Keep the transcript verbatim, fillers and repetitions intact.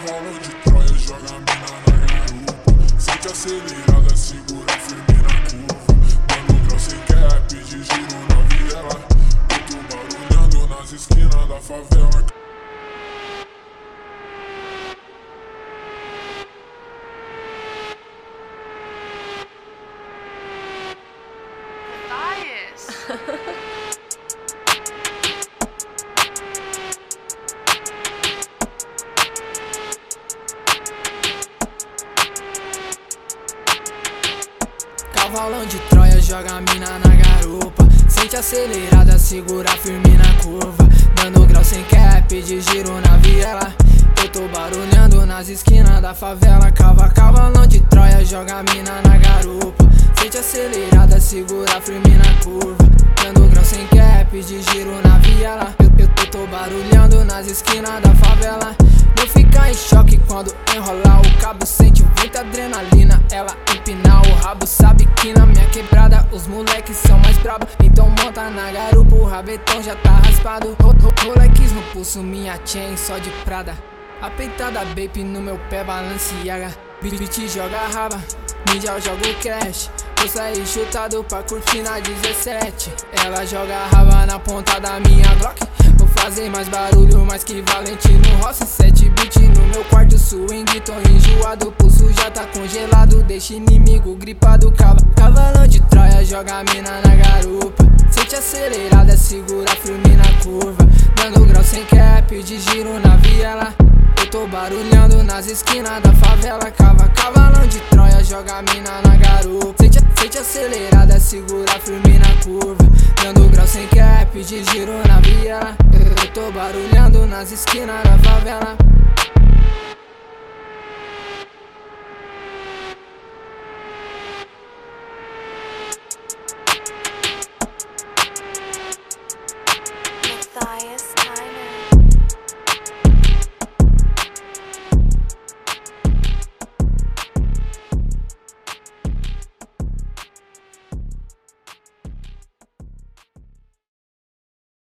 Cavalo de Troia, joga a mina na garupa. Sente acelerada, segura firme na curva. Dando grau sem cap, de giro na viela. Eu tô barulhando nas esquinas da favela. Cavalão de Troia, joga a mina na garupa. Sente acelerada, segura firme na curva. Dando grau sem cap, de giro na viela. Eu tô barulhando nas esquinas da favela. Cava, cavalão de Troia, joga a mina na garupa. Sente acelerada, segura firme na curva. Dando grau sem cap, de giro na viela. Eu, eu, eu tô barulhando nas esquinas da favela. Não fica em choque quando enrolar o cabo. Sente muita adrenalina, ela empina o rabo. Sabe que na minha quebrada os moleques são mais brabo. Então monta na garupa, o rabetão já tá raspado. Rolex no pulso, minha chain só de Prada. A peitada baby no meu pé, Balenciaga. Beat joga raba, ninja joga o cash. Eu saí chutado pra curtir na dezessete. Ela joga raba na ponta da minha Glock. Vou fazer mais barulho, mais que Valentino Rossi. Sete beat no meu quarto, swing, tô enjoado. O pulso já tá congelado, deixa inimigo gripado. Cavalão de Troia, joga a mina na garupa. Sente acelerada, segura firme na curva. Dando grau sem cap, de giro na viela. Eu tô barulhando nas esquinas da favela. Cava, cavalão de Troia, joga a mina na garupa. Sente, sente acelerada, segura firme na curva. Dando grau sem cap, de giro na viela. Eu tô barulhando nas esquinas da favela.